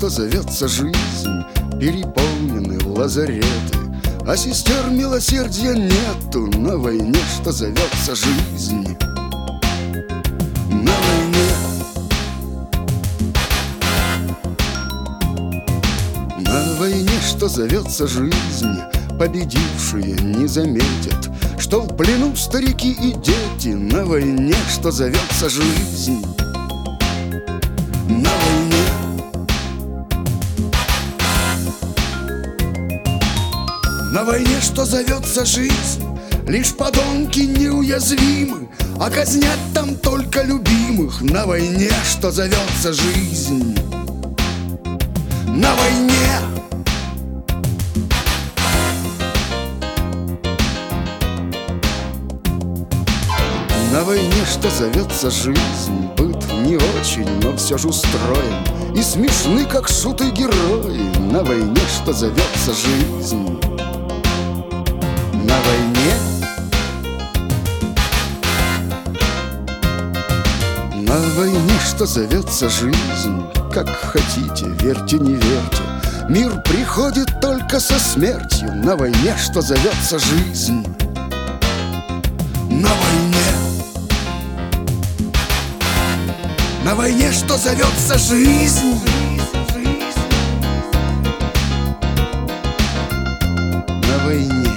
что зовется жизнь, переполнены лазареты, а сестер милосердия нету на войне, что зовется жизнь. На войне. На войне, что зовется жизнь, победившие не заметят, что в плену старики и дети. На войне, что зовется жизнь. На войне. На войне, что зовется жизнь, лишь подонки неуязвимы, а казнят там только любимых. На войне, что зовется жизнь. На войне. На войне, что зовется жизнь, быт не очень, но все же устроен, и смешны, как шуты герои. На войне, что зовется жизнь. На войне. На войне, что зовется жизнь, как хотите, верьте, не верьте, мир приходит только со смертью. На войне, что зовется жизнь. На войне. На войне, что зовется жизнь. На войне.